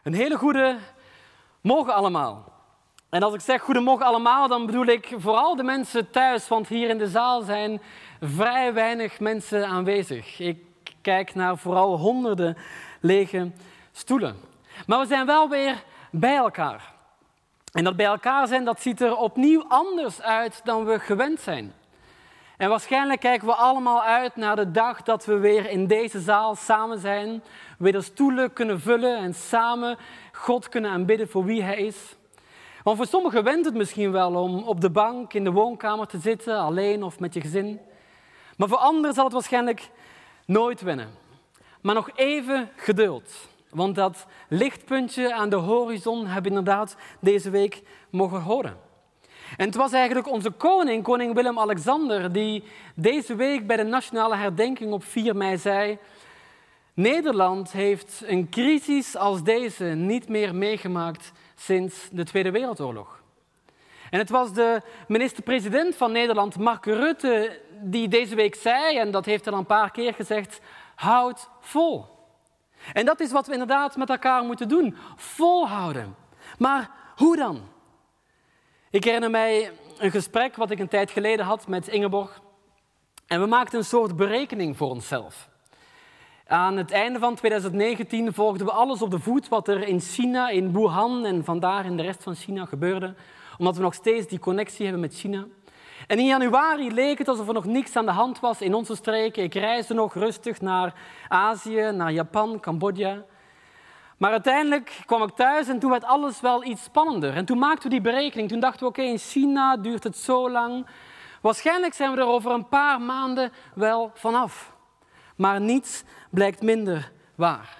Een hele goede morgen allemaal. En als ik zeg goedemorgen allemaal, dan bedoel ik vooral de mensen thuis, want hier in de zaal zijn vrij weinig mensen aanwezig. Ik kijk naar vooral honderden lege stoelen. Maar we zijn wel weer bij elkaar. En dat bij elkaar zijn, dat ziet er opnieuw anders uit dan we gewend zijn. En waarschijnlijk kijken we allemaal uit naar de dag dat we weer in deze zaal samen zijn, weer de stoelen kunnen vullen en samen God kunnen aanbidden voor wie Hij is. Want voor sommigen wendt het misschien wel om op de bank in de woonkamer te zitten, alleen of met je gezin. Maar voor anderen zal het waarschijnlijk nooit wennen. Maar nog even geduld. Want dat lichtpuntje aan de horizon hebben we inderdaad deze week mogen horen. En het was eigenlijk onze koning Willem-Alexander, die deze week bij de nationale herdenking op 4 mei zei: Nederland heeft een crisis als deze niet meer meegemaakt sinds de Tweede Wereldoorlog. En het was de minister-president van Nederland, Mark Rutte, die deze week zei, en dat heeft hij al een paar keer gezegd: houd vol. En dat is wat we inderdaad met elkaar moeten doen, volhouden. Maar hoe dan? Ik herinner mij een gesprek wat ik een tijd geleden had met Ingeborg. En we maakten een soort berekening voor onszelf. Aan het einde van 2019 volgden we alles op de voet wat er in China, in Wuhan en vandaar in de rest van China gebeurde. Omdat we nog steeds die connectie hebben met China. En in januari leek het alsof er nog niks aan de hand was in onze streken. Ik reisde nog rustig naar Azië, naar Japan, Cambodja. Maar uiteindelijk kwam ik thuis en toen werd alles wel iets spannender. En toen maakten we die berekening. Toen dachten we, oké, in China duurt het zo lang. Waarschijnlijk zijn we er over een paar maanden wel vanaf. Maar niets blijkt minder waar.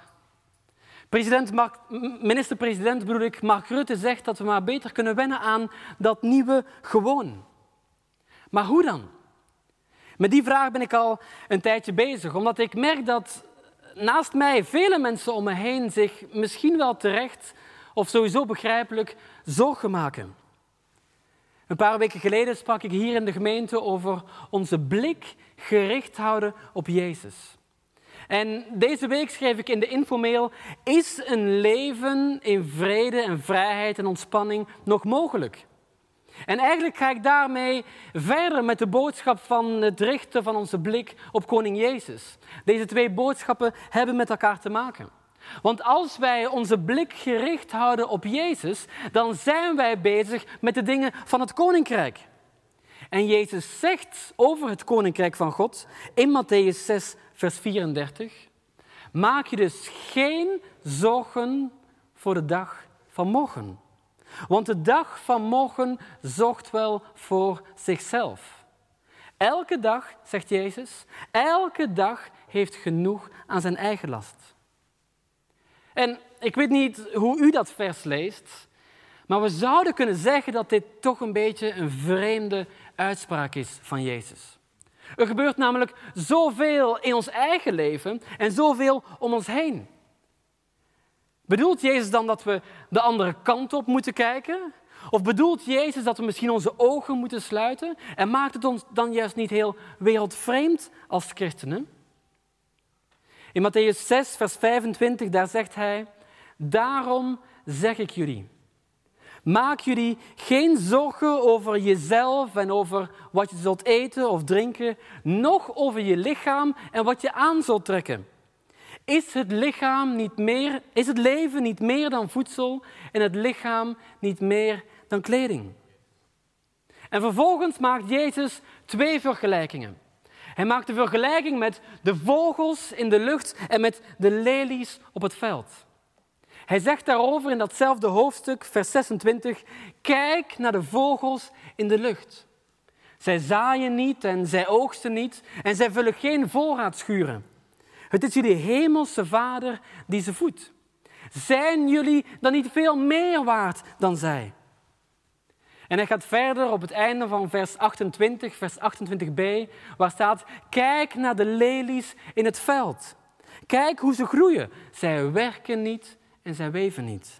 Minister-president Mark Rutte zegt dat we maar beter kunnen wennen aan dat nieuwe gewoon. Maar hoe dan? Met die vraag ben ik al een tijdje bezig, omdat ik merk dat naast mij vele mensen om me heen zich misschien wel terecht of sowieso begrijpelijk zorgen maken. Een paar weken geleden sprak ik hier in de gemeente over onze blik gericht houden op Jezus. En deze week schreef ik in de infomail: is een leven in vrede en vrijheid en ontspanning nog mogelijk? En eigenlijk ga ik daarmee verder met de boodschap van het richten van onze blik op koning Jezus. Deze twee boodschappen hebben met elkaar te maken. Want als wij onze blik gericht houden op Jezus, dan zijn wij bezig met de dingen van het koninkrijk. En Jezus zegt over het koninkrijk van God in Mattheüs 6, vers 34... maak je dus geen zorgen voor de dag van morgen. Want de dag van morgen zorgt wel voor zichzelf. Elke dag, zegt Jezus, elke dag heeft genoeg aan zijn eigen last. En ik weet niet hoe u dat vers leest, maar we zouden kunnen zeggen dat dit toch een beetje een vreemde uitspraak is van Jezus. Er gebeurt namelijk zoveel in ons eigen leven en zoveel om ons heen. Bedoelt Jezus dan dat we de andere kant op moeten kijken? Of bedoelt Jezus dat we misschien onze ogen moeten sluiten? En maakt het ons dan juist niet heel wereldvreemd als christenen? In Mattheüs 6, vers 25, daar zegt hij: daarom zeg ik jullie, maak jullie geen zorgen over jezelf en over wat je zult eten of drinken, noch over je lichaam en wat je aan zult trekken. Is het leven niet meer dan voedsel en het lichaam niet meer dan kleding? En vervolgens maakt Jezus 2 vergelijkingen. Hij maakt de vergelijking met de vogels in de lucht en met de lelies op het veld. Hij zegt daarover in datzelfde hoofdstuk, vers 26, kijk naar de vogels in de lucht. Zij zaaien niet en zij oogsten niet en zij vullen geen voorraadschuren. Het is jullie hemelse Vader die ze voedt. Zijn jullie dan niet veel meer waard dan zij? En hij gaat verder op het einde van vers 28, vers 28b, waar staat: kijk naar de lelies in het veld. Kijk hoe ze groeien. Zij werken niet en zij weven niet.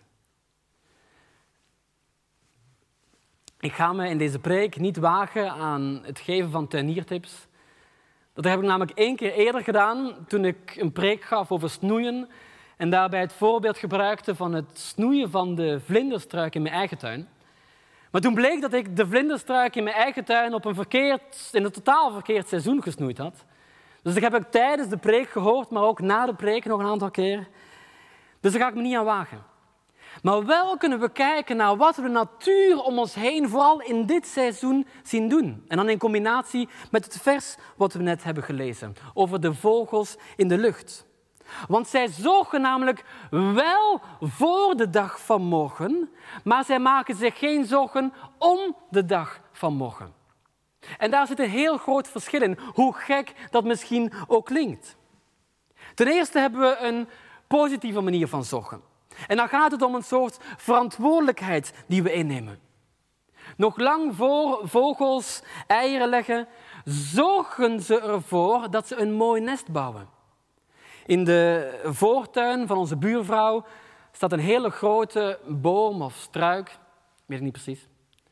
Ik ga me in deze preek niet wagen aan het geven van tuiniertips. Dat heb ik namelijk 1 keer eerder gedaan toen ik een preek gaf over snoeien. En daarbij het voorbeeld gebruikte van het snoeien van de vlinderstruik in mijn eigen tuin. Maar toen bleek dat ik de vlinderstruik in mijn eigen tuin in een totaal verkeerd seizoen gesnoeid had. Dus dat heb ik tijdens de preek gehoord, maar ook na de preek nog een aantal keer. Dus daar ga ik me niet aan wagen. Maar wel kunnen we kijken naar wat we de natuur om ons heen, vooral in dit seizoen, zien doen. En dan in combinatie met het vers wat we net hebben gelezen, over de vogels in de lucht. Want zij zorgen namelijk wel voor de dag van morgen, maar zij maken zich geen zorgen om de dag van morgen. En daar zit een heel groot verschil in, hoe gek dat misschien ook klinkt. Ten eerste hebben we een positieve manier van zorgen. En dan gaat het om een soort verantwoordelijkheid die we innemen. Nog lang voor vogels eieren leggen, zorgen ze ervoor dat ze een mooi nest bouwen. In de voortuin van onze buurvrouw staat een hele grote boom of struik, ik weet het niet precies.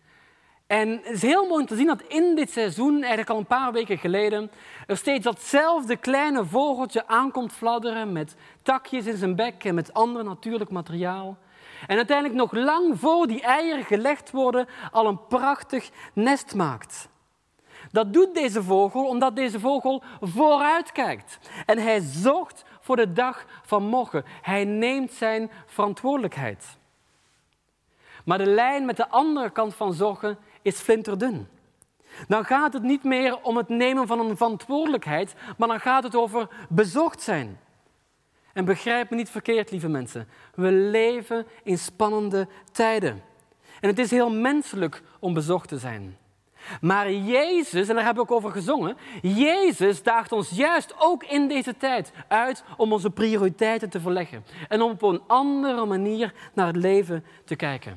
En het is heel mooi om te zien dat in dit seizoen, eigenlijk al een paar weken geleden, er steeds datzelfde kleine vogeltje aankomt fladderen met takjes in zijn bek en met ander natuurlijk materiaal. En uiteindelijk nog lang voor die eieren gelegd worden, al een prachtig nest maakt. Dat doet deze vogel omdat deze vogel vooruit kijkt. En hij zorgt voor de dag van morgen. Hij neemt zijn verantwoordelijkheid. Maar de lijn met de andere kant van zorgen is flinterdun. Dan gaat het niet meer om het nemen van een verantwoordelijkheid, maar dan gaat het over bezorgd zijn. En begrijp me niet verkeerd, lieve mensen. We leven in spannende tijden. En het is heel menselijk om bezorgd te zijn. Maar Jezus, en daar hebben we ook over gezongen, Jezus daagt ons juist ook in deze tijd uit om onze prioriteiten te verleggen. En om op een andere manier naar het leven te kijken.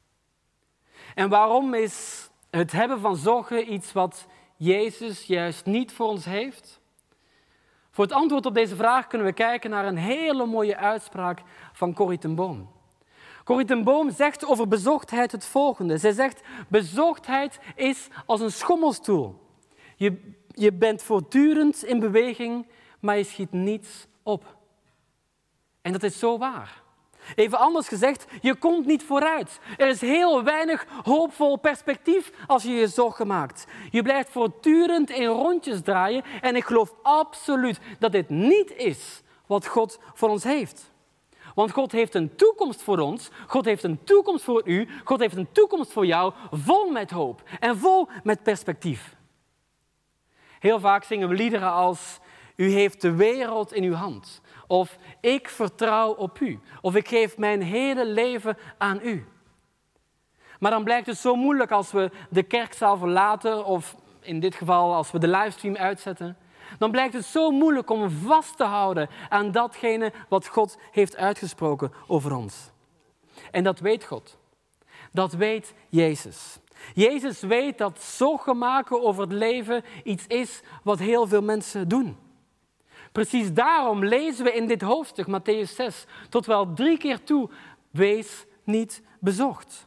En waarom is het hebben van zorgen iets wat Jezus juist niet voor ons heeft? Voor het antwoord op deze vraag kunnen we kijken naar een hele mooie uitspraak van Corrie ten Boom. Corrie ten Boom zegt over bezorgdheid het volgende. Zij zegt, bezorgdheid is als een schommelstoel. Je bent voortdurend in beweging, maar je schiet niets op. En dat is zo waar. Even anders gezegd, je komt niet vooruit. Er is heel weinig hoopvol perspectief als je je zorgen maakt. Je blijft voortdurend in rondjes draaien en ik geloof absoluut dat dit niet is wat God voor ons heeft. Want God heeft een toekomst voor ons, God heeft een toekomst voor u, God heeft een toekomst voor jou, vol met hoop en vol met perspectief. Heel vaak zingen we liederen als, u heeft de wereld in uw hand. Of ik vertrouw op u. Of ik geef mijn hele leven aan u. Maar dan blijkt het zo moeilijk als we de kerkzaal verlaten, of in dit geval als we de livestream uitzetten. Dan blijkt het zo moeilijk om vast te houden aan datgene wat God heeft uitgesproken over ons. En dat weet God. Dat weet Jezus. Jezus weet dat zorgen maken over het leven iets is wat heel veel mensen doen. Precies daarom lezen we in dit hoofdstuk, Mattheüs 6, tot wel 3 keer toe, wees niet bezorgd.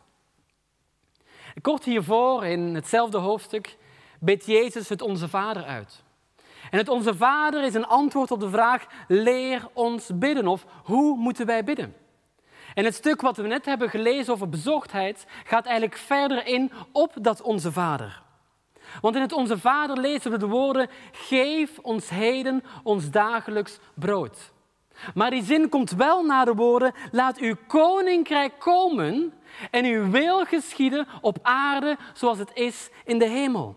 Kort hiervoor, in hetzelfde hoofdstuk, bidt Jezus het Onze Vader uit. En het Onze Vader is een antwoord op de vraag, leer ons bidden, of hoe moeten wij bidden? En het stuk wat we net hebben gelezen over bezorgdheid gaat eigenlijk verder in op dat Onze Vader. Want in het Onze Vader lezen we de woorden, geef ons heden ons dagelijks brood. Maar die zin komt wel na de woorden, laat uw koninkrijk komen en uw wil geschieden op aarde zoals het is in de hemel.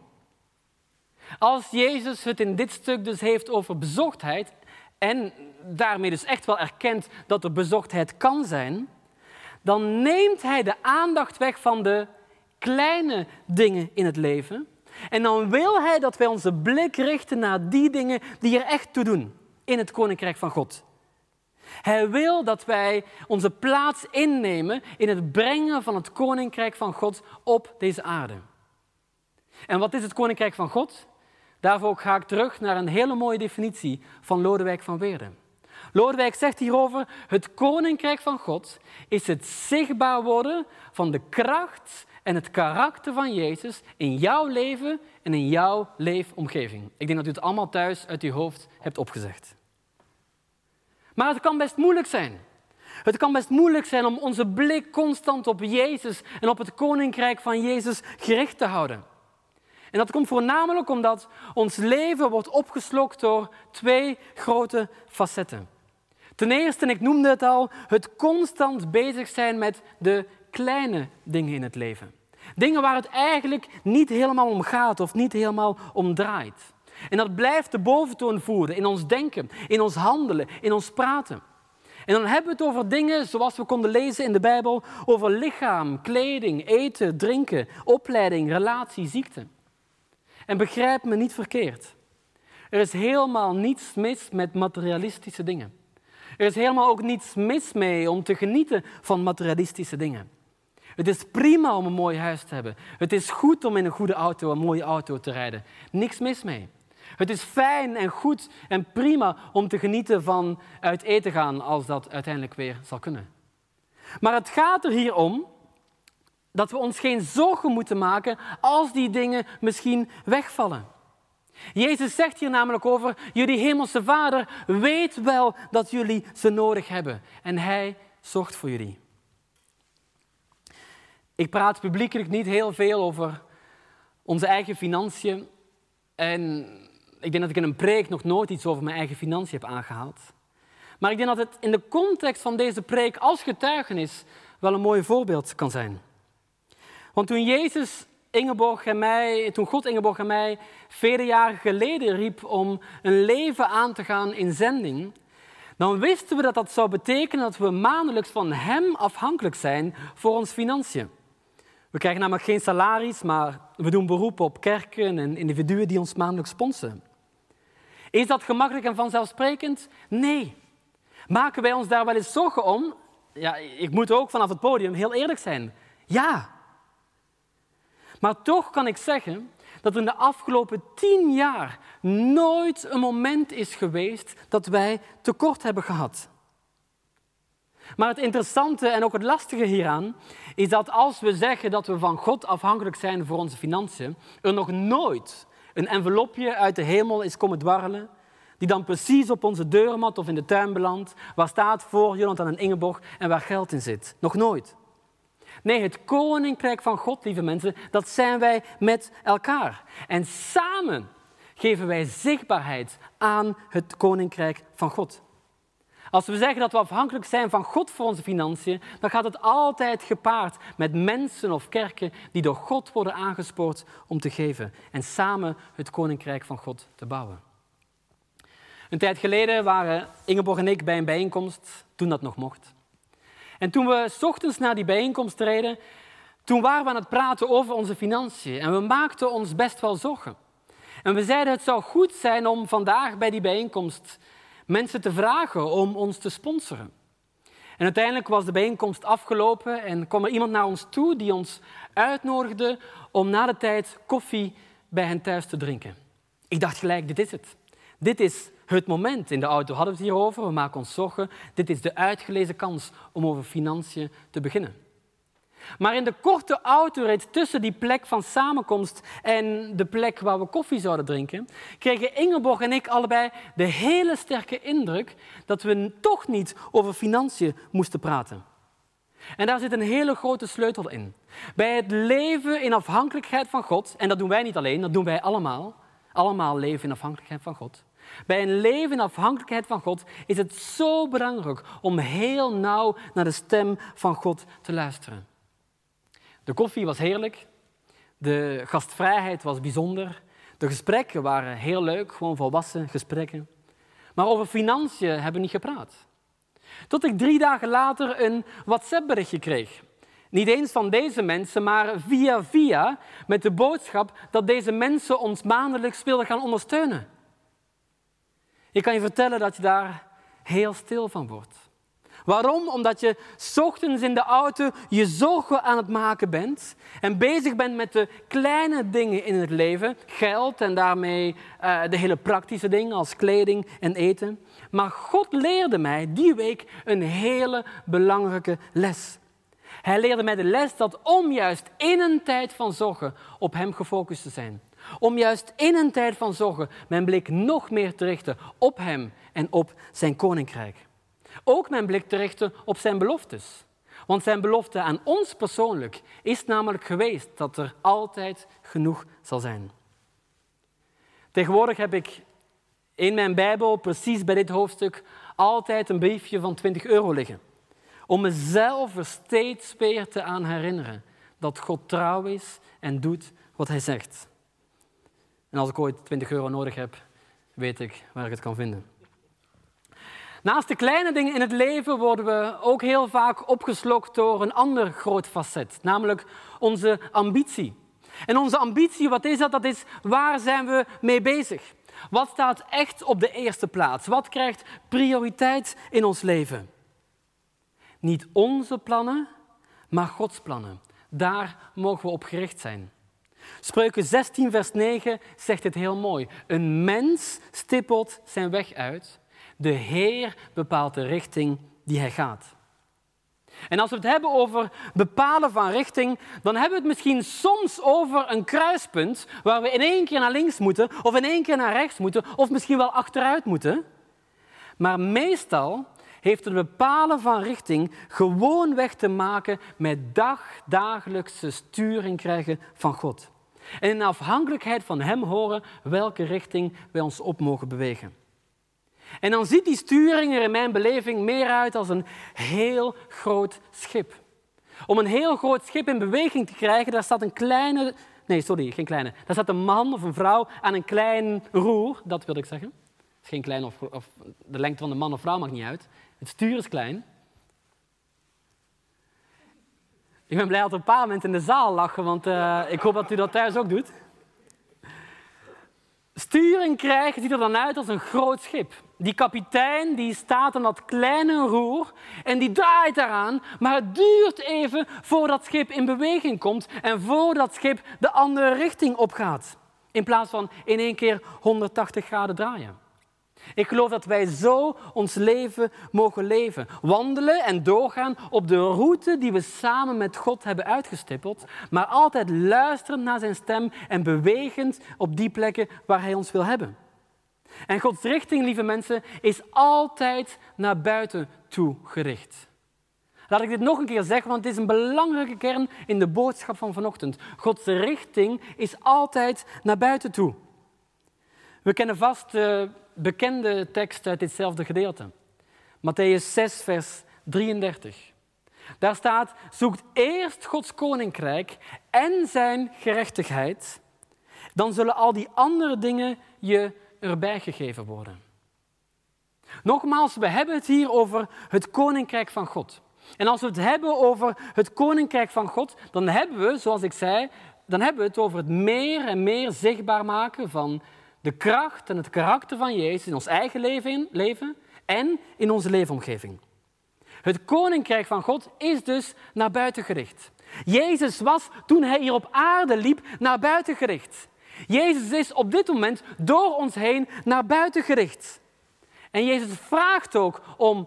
Als Jezus het in dit stuk dus heeft over bezorgdheid en daarmee dus echt wel erkent dat er bezorgdheid kan zijn, dan neemt hij de aandacht weg van de kleine dingen in het leven. En dan wil hij dat wij onze blik richten naar die dingen die er echt toe doen in het Koninkrijk van God. Hij wil dat wij onze plaats innemen in het brengen van het Koninkrijk van God op deze aarde. En wat is het Koninkrijk van God? Daarvoor ga ik terug naar een hele mooie definitie van Lodewijk van Weerden. Lodewijk zegt hierover, het Koninkrijk van God is het zichtbaar worden van de kracht en het karakter van Jezus in jouw leven en in jouw leefomgeving. Ik denk dat u het allemaal thuis uit uw hoofd hebt opgezegd. Maar het kan best moeilijk zijn. Het kan best moeilijk zijn om onze blik constant op Jezus en op het koninkrijk van Jezus gericht te houden. En dat komt voornamelijk omdat ons leven wordt opgeslokt door 2 grote facetten. Ten eerste, en ik noemde het al, het constant bezig zijn met de kleine dingen in het leven. Dingen waar het eigenlijk niet helemaal om gaat of niet helemaal om draait. En dat blijft de boventoon voeren in ons denken, in ons handelen, in ons praten. En dan hebben we het over dingen zoals we konden lezen in de Bijbel, over lichaam, kleding, eten, drinken, opleiding, relatie, ziekte. En begrijp me niet verkeerd. Er is helemaal niets mis met materialistische dingen. Er is helemaal ook niets mis mee om te genieten van materialistische dingen. Het is prima om een mooi huis te hebben. Het is goed om in een goede auto, een mooie auto te rijden. Niks mis mee. Het is fijn en goed en prima om te genieten van uit eten gaan als dat uiteindelijk weer zal kunnen. Maar het gaat er hier om dat we ons geen zorgen moeten maken als die dingen misschien wegvallen. Jezus zegt hier namelijk over, jullie hemelse Vader weet wel dat jullie ze nodig hebben en hij zorgt voor jullie. Ik praat publiekelijk niet heel veel over onze eigen financiën en ik denk dat ik in een preek nog nooit iets over mijn eigen financiën heb aangehaald. Maar ik denk dat het in de context van deze preek als getuigenis wel een mooi voorbeeld kan zijn. Want toen God Ingeborg en mij vele jaren geleden riep om een leven aan te gaan in zending, dan wisten we dat dat zou betekenen dat we maandelijks van hem afhankelijk zijn voor ons financiën. We krijgen namelijk geen salaris, maar we doen beroep op kerken en individuen die ons maandelijks sponsoren. Is dat gemakkelijk en vanzelfsprekend? Nee. Maken wij ons daar wel eens zorgen om? Ja, ik moet ook vanaf het podium heel eerlijk zijn. Ja. Maar toch kan ik zeggen dat er in de afgelopen 10 jaar nooit een moment is geweest dat wij tekort hebben gehad. Maar het interessante en ook het lastige hieraan is dat als we zeggen dat we van God afhankelijk zijn voor onze financiën, er nog nooit een envelopje uit de hemel is komen dwarrelen, die dan precies op onze deurmat of in de tuin belandt, waar staat voor Jonathan en Ingeborg en waar geld in zit. Nog nooit. Nee, het koninkrijk van God, lieve mensen, dat zijn wij met elkaar. En samen geven wij zichtbaarheid aan het koninkrijk van God. Als we zeggen dat we afhankelijk zijn van God voor onze financiën, dan gaat het altijd gepaard met mensen of kerken die door God worden aangespoord om te geven en samen het koninkrijk van God te bouwen. Een tijd geleden waren Ingeborg en ik bij een bijeenkomst, toen dat nog mocht. En toen we 's ochtends naar die bijeenkomst reden, toen waren we aan het praten over onze financiën. En we maakten ons best wel zorgen. En we zeiden het zou goed zijn om vandaag bij die bijeenkomst mensen te vragen om ons te sponsoren. En uiteindelijk was de bijeenkomst afgelopen en kwam er iemand naar ons toe die ons uitnodigde om na de tijd koffie bij hen thuis te drinken. Ik dacht gelijk, dit is het. Dit is het moment. In de auto hadden we het hierover, we maken ons zorgen. Dit is de uitgelezen kans om over financiën te beginnen. Maar in de korte autorit tussen die plek van samenkomst en de plek waar we koffie zouden drinken, kregen Ingeborg en ik allebei de hele sterke indruk dat we toch niet over financiën moesten praten. En daar zit een hele grote sleutel in. Bij het leven in afhankelijkheid van God, en dat doen wij niet alleen, dat doen wij allemaal. Allemaal leven in afhankelijkheid van God. Bij een leven in afhankelijkheid van God is het zo belangrijk om heel nauw naar de stem van God te luisteren. De koffie was heerlijk, de gastvrijheid was bijzonder, de gesprekken waren heel leuk, gewoon volwassen gesprekken. Maar over financiën hebben we niet gepraat. Tot ik 3 dagen later een WhatsApp-berichtje kreeg. Niet eens van deze mensen, maar via met de boodschap dat deze mensen ons maandelijks wilden gaan ondersteunen. Ik kan je vertellen dat je daar heel stil van wordt. Waarom? Omdat je 's ochtends in de auto je zorgen aan het maken bent en bezig bent met de kleine dingen in het leven, geld en daarmee de hele praktische dingen als kleding en eten. Maar God leerde mij die week een hele belangrijke les. Hij leerde mij de les dat om juist in een tijd van zorgen op hem gefocust te zijn. Om juist in een tijd van zorgen mijn blik nog meer te richten op hem en op zijn koninkrijk. Ook mijn blik te richten op zijn beloftes. Want zijn belofte aan ons persoonlijk is namelijk geweest dat er altijd genoeg zal zijn. Tegenwoordig heb ik in mijn Bijbel, precies bij dit hoofdstuk, altijd een briefje van €20 liggen. Om mezelf er steeds weer te aan herinneren dat God trouw is en doet wat hij zegt. En als ik ooit €20 nodig heb, weet ik waar ik het kan vinden. Naast de kleine dingen in het leven worden we ook heel vaak opgeslokt door een ander groot facet, namelijk onze ambitie. En onze ambitie, wat is dat? Dat is waar zijn we mee bezig? Wat staat echt op de eerste plaats? Wat krijgt prioriteit in ons leven? Niet onze plannen, maar Gods plannen. Daar mogen we op gericht zijn. Spreuken 16, vers 9 zegt het heel mooi. Een mens stippelt zijn weg uit. De Heer bepaalt de richting die hij gaat. En als we het hebben over bepalen van richting, dan hebben we het misschien soms over een kruispunt waar we in één keer naar links moeten, of in één keer naar rechts moeten, of misschien wel achteruit moeten. Maar meestal heeft het bepalen van richting gewoonweg te maken met dagelijkse sturing krijgen van God. En in afhankelijkheid van Hem horen welke richting wij ons op mogen bewegen. En dan ziet die sturing er in mijn beleving meer uit als een heel groot schip. Om een heel groot schip in beweging te krijgen, daar staat daar staat een man of een vrouw aan een klein roer, dat wil ik zeggen. Het is geen klein of de lengte van de man of vrouw maakt niet uit. Het stuur is klein. Ik ben blij dat er een paar mensen in de zaal lachen, want ik hoop dat u dat thuis ook doet. Sturing krijgen ziet er dan uit als een groot schip. Die kapitein die staat aan dat kleine roer en die draait daaraan, maar het duurt even voordat het schip in beweging komt en voordat het schip de andere richting opgaat. In plaats van in één keer 180 graden draaien. Ik geloof dat wij zo ons leven mogen leven. Wandelen en doorgaan op de route die we samen met God hebben uitgestippeld, maar altijd luisterend naar zijn stem en bewegend op die plekken waar hij ons wil hebben. En Gods richting, lieve mensen, is altijd naar buiten toe gericht. Laat ik dit nog een keer zeggen, want het is een belangrijke kern in de boodschap van vanochtend. Gods richting is altijd naar buiten toe. We kennen vast de bekende tekst uit ditzelfde gedeelte. Mattheüs 6, vers 33. Daar staat, zoekt eerst Gods koninkrijk en zijn gerechtigheid, dan zullen al die andere dingen je erbij gegeven worden. Nogmaals, we hebben het hier over het koninkrijk van God. En als we het hebben over het koninkrijk van God, dan hebben we, zoals ik zei, dan hebben we het over het meer en meer zichtbaar maken van de kracht en het karakter van Jezus in ons eigen leven en in onze leefomgeving. Het koninkrijk van God is dus naar buiten gericht. Jezus was, toen hij hier op aarde liep, naar buiten gericht. Jezus is op dit moment door ons heen naar buiten gericht. En Jezus vraagt ook om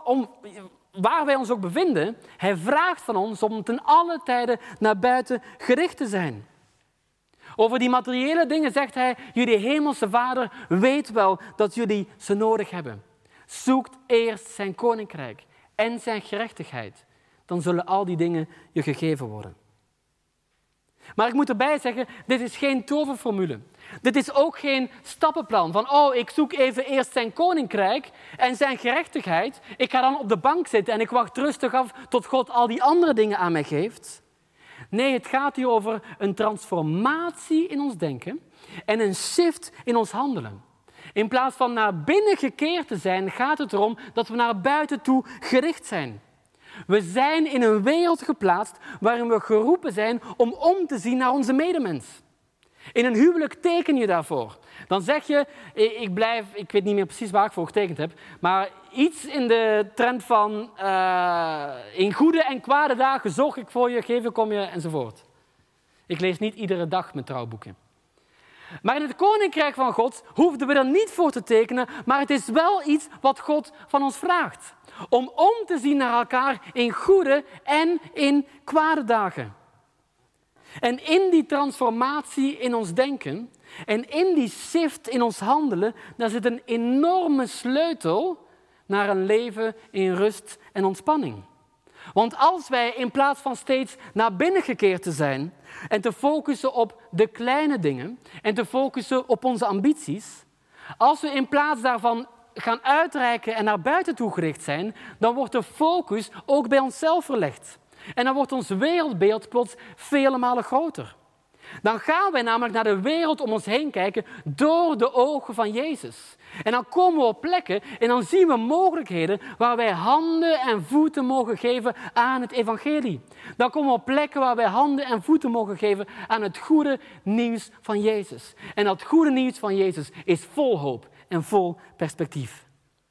waar wij ons ook bevinden, hij vraagt van ons om ten alle tijden naar buiten gericht te zijn. Over die materiële dingen zegt hij, jullie hemelse Vader weet wel dat jullie ze nodig hebben. Zoekt eerst zijn koninkrijk en zijn gerechtigheid. Dan zullen al die dingen je gegeven worden. Maar ik moet erbij zeggen, dit is geen toverformule. Dit is ook geen stappenplan van, ik zoek even eerst zijn koninkrijk en zijn gerechtigheid. Ik ga dan op de bank zitten en ik wacht rustig af tot God al die andere dingen aan mij geeft. Nee, het gaat hier over een transformatie in ons denken en een shift in ons handelen. In plaats van naar binnen gekeerd te zijn, gaat het erom dat we naar buiten toe gericht zijn. We zijn in een wereld geplaatst waarin we geroepen zijn om te zien naar onze medemens. In een huwelijk teken je daarvoor. Dan zeg je, ik weet niet meer precies waar ik voor getekend heb, maar iets in de trend van in goede en kwade dagen zorg ik voor je, geef ik om je enzovoort. Ik lees niet iedere dag mijn trouwboeken. Maar in het koninkrijk van God hoefden we er niet voor te tekenen, maar het is wel iets wat God van ons vraagt. Om te zien naar elkaar in goede en in kwade dagen. En in die transformatie in ons denken en in die shift in ons handelen, daar zit een enorme sleutel naar een leven in rust en ontspanning. Want als wij in plaats van steeds naar binnen gekeerd te zijn en te focussen op de kleine dingen en te focussen op onze ambities, als we in plaats daarvan gaan uitreiken en naar buiten toe gericht zijn, dan wordt de focus ook bij onszelf verlegd. En dan wordt ons wereldbeeld plots vele malen groter. Dan gaan wij namelijk naar de wereld om ons heen kijken door de ogen van Jezus. En dan komen we op plekken en dan zien we mogelijkheden waar wij handen en voeten mogen geven aan het evangelie. Dan komen we op plekken waar wij handen en voeten mogen geven aan het goede nieuws van Jezus. En dat goede nieuws van Jezus is vol hoop en vol perspectief.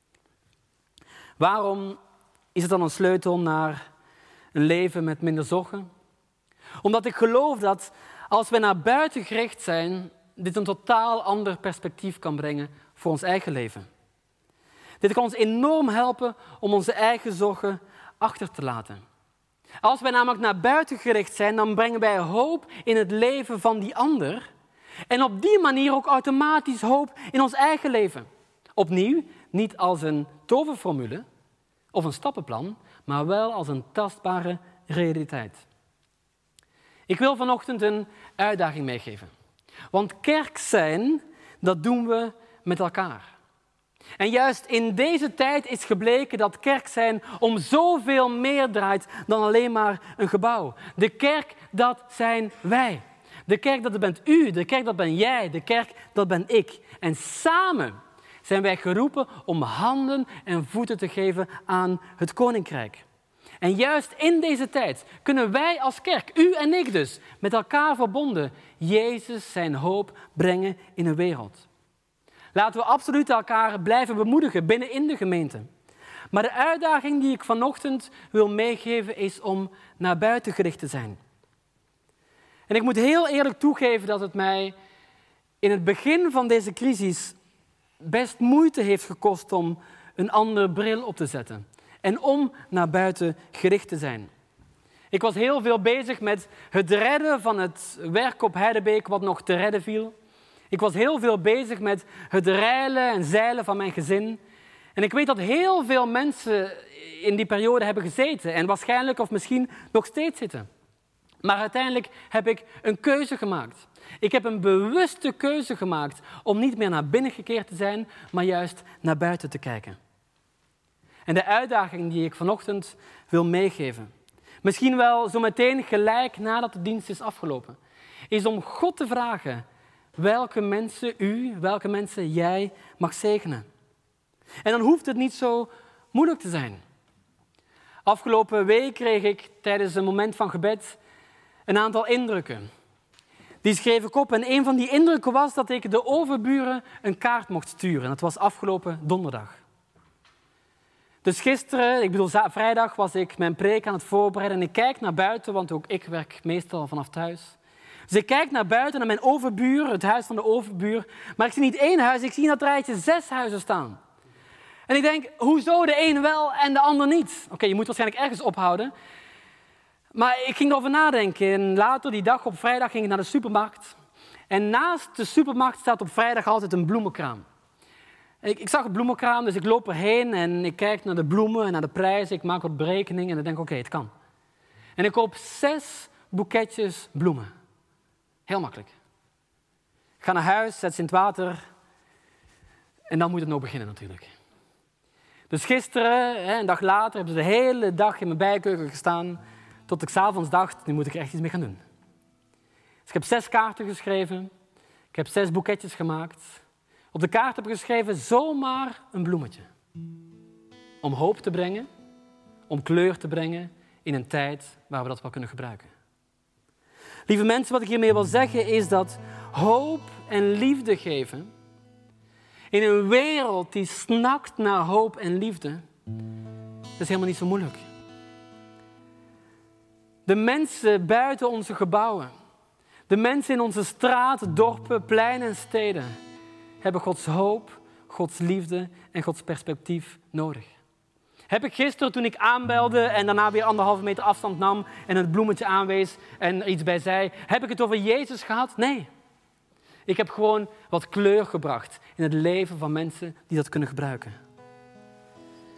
Waarom is het dan een sleutel naar een leven met minder zorgen? Omdat ik geloof dat als we naar buiten gericht zijn, dit een totaal ander perspectief kan brengen voor ons eigen leven. Dit kan ons enorm helpen om onze eigen zorgen achter te laten. Als wij namelijk naar buiten gericht zijn, dan brengen wij hoop in het leven van die ander. En op die manier ook automatisch hoop in ons eigen leven. Opnieuw, niet als een toverformule of een stappenplan, maar wel als een tastbare realiteit. Ik wil vanochtend een uitdaging meegeven. Want kerk zijn, dat doen we met elkaar. En juist in deze tijd is gebleken dat kerk zijn om zoveel meer draait dan alleen maar een gebouw. De kerk, dat zijn wij. De kerk, dat bent u. De kerk, dat ben jij. De kerk, dat ben ik. En samen zijn wij geroepen om handen en voeten te geven aan het koninkrijk. En juist in deze tijd kunnen wij als kerk, u en ik dus, met elkaar verbonden, Jezus zijn hoop brengen in een wereld. Laten we absoluut elkaar blijven bemoedigen binnenin de gemeente. Maar de uitdaging die ik vanochtend wil meegeven is om naar buiten gericht te zijn. En ik moet heel eerlijk toegeven dat het mij in het begin van deze crisis best moeite heeft gekost om een andere bril op te zetten. En om naar buiten gericht te zijn. Ik was heel veel bezig met het redden van het werk op Heidebeek wat nog te redden viel. Ik was heel veel bezig met het reilen en zeilen van mijn gezin. En ik weet dat heel veel mensen in die periode hebben gezeten en waarschijnlijk of misschien nog steeds zitten. Maar uiteindelijk heb ik een keuze gemaakt. Ik heb een bewuste keuze gemaakt om niet meer naar binnen gekeerd te zijn, maar juist naar buiten te kijken. En de uitdaging die ik vanochtend wil meegeven, misschien wel zo meteen gelijk nadat de dienst is afgelopen, is om God te vragen welke mensen welke mensen jij mag zegenen. En dan hoeft het niet zo moeilijk te zijn. Afgelopen week kreeg ik tijdens een moment van gebed een aantal indrukken. Die schreef ik op en een van die indrukken was dat ik de overburen een kaart mocht sturen. Dat was afgelopen donderdag. Dus gisteren, vrijdag, was ik mijn preek aan het voorbereiden en ik kijk naar buiten, want ook ik werk meestal vanaf thuis. Dus ik kijk naar buiten, naar mijn overbuur, het huis van de overbuur, maar ik zie niet één huis, ik zie in dat rijtje 6 huizen staan. En ik denk, hoezo de een wel en de ander niet? Oké, je moet waarschijnlijk ergens ophouden. Maar ik ging erover nadenken en later die dag op vrijdag ging ik naar de supermarkt. En naast de supermarkt staat op vrijdag altijd een bloemenkraam. Ik zag het bloemenkraam, dus ik loop erheen en ik kijk naar de bloemen en naar de prijzen. Ik maak wat berekeningen en dan denk ik, oké, het kan. En ik koop 6 boeketjes bloemen. Heel makkelijk. Ik ga naar huis, zet ze in het water en dan moet het nog beginnen natuurlijk. Dus gisteren, een dag later, hebben ze de hele dag in mijn bijkeuken gestaan tot ik 's avonds dacht, nu moet ik er echt iets mee gaan doen. Dus ik heb 6 kaarten geschreven, ik heb 6 boeketjes gemaakt. Op de kaart heb ik geschreven, zomaar een bloemetje. Om hoop te brengen, om kleur te brengen in een tijd waar we dat wel kunnen gebruiken. Lieve mensen, wat ik hiermee wil zeggen is dat hoop en liefde geven in een wereld die snakt naar hoop en liefde, dat is helemaal niet zo moeilijk. De mensen buiten onze gebouwen, de mensen in onze straten, dorpen, pleinen en steden hebben Gods hoop, Gods liefde en Gods perspectief nodig. Heb ik gisteren, toen ik aanbelde en daarna weer 1,5 meter afstand nam en het bloemetje aanwees en er iets bij zei, heb ik het over Jezus gehad? Nee. Ik heb gewoon wat kleur gebracht in het leven van mensen die dat kunnen gebruiken.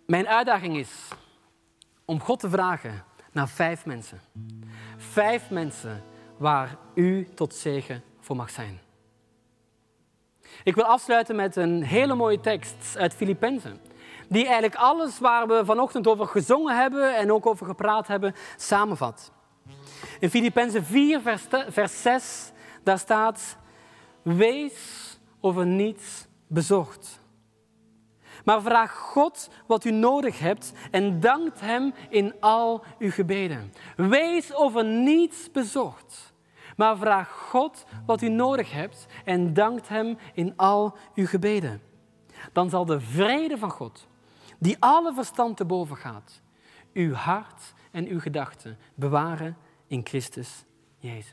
Mijn uitdaging is om God te vragen naar 5 mensen. 5 mensen waar u tot zegen voor mag zijn. Ik wil afsluiten met een hele mooie tekst uit Filippenzen, die eigenlijk alles waar we vanochtend over gezongen hebben en ook over gepraat hebben, samenvat. In Filippenzen 4, vers 6, daar staat: wees over niets bezorgd. Maar vraag God wat u nodig hebt en dankt hem in al uw gebeden. Wees over niets bezorgd. Maar vraag God wat u nodig hebt en dankt hem in al uw gebeden. Dan zal de vrede van God, die alle verstand te boven gaat, uw hart en uw gedachten bewaren in Christus Jezus.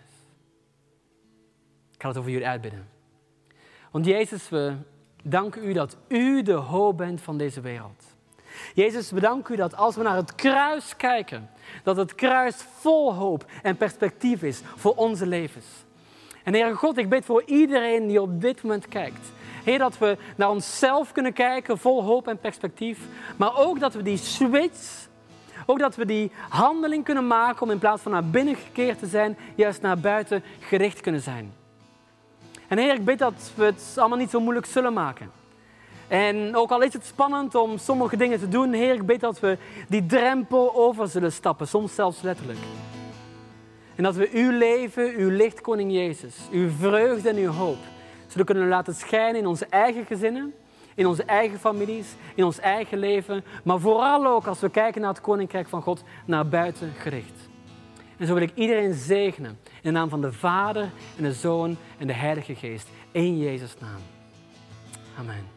Ik ga het over jullie uitbidden. Want Jezus, we danken u dat u de hoop bent van deze wereld. Jezus, we danken u dat als we naar het kruis kijken, dat het kruis vol hoop en perspectief is voor onze levens. En Heer God, ik bid voor iedereen die op dit moment kijkt. Heer, dat we naar onszelf kunnen kijken vol hoop en perspectief. Maar ook dat we die switch, ook dat we die handeling kunnen maken om in plaats van naar binnen gekeerd te zijn, juist naar buiten gericht kunnen zijn. En Heer, ik bid dat we het allemaal niet zo moeilijk zullen maken. En ook al is het spannend om sommige dingen te doen, Heer, ik bid dat we die drempel over zullen stappen, soms zelfs letterlijk. En dat we uw leven, uw licht, Koning Jezus, uw vreugde en uw hoop zullen kunnen laten schijnen in onze eigen gezinnen, in onze eigen families, in ons eigen leven, maar vooral ook als we kijken naar het Koninkrijk van God, naar buiten gericht. En zo wil ik iedereen zegenen in de naam van de Vader en de Zoon en de Heilige Geest, in Jezus' naam. Amen.